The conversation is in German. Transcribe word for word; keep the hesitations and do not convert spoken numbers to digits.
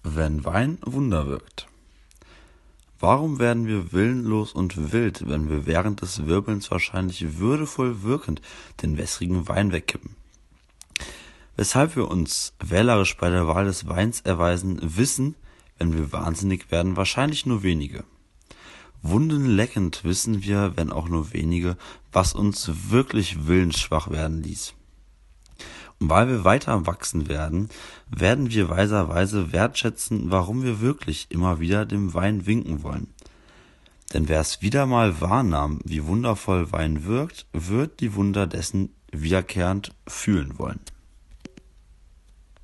Wenn Wein Wunder wirkt. Warum werden wir willenlos und wild, wenn wir während des Wirbelns wahrscheinlich würdevoll wirkend den wässrigen Wein wegkippen? Weshalb wir uns wählerisch bei der Wahl des Weins erweisen, wissen, wenn wir wahnsinnig werden, wahrscheinlich nur wenige. Wundenleckend wissen wir, wenn auch nur wenige, was uns wirklich willensschwach werden ließ. Und weil wir weiter wachsen werden, werden wir weiserweise wertschätzen, warum wir wirklich immer wieder dem Wein winken wollen. Denn wer es wieder mal wahrnahm, wie wundervoll Wein wirkt, wird die Wunder dessen wiederkehrend fühlen wollen.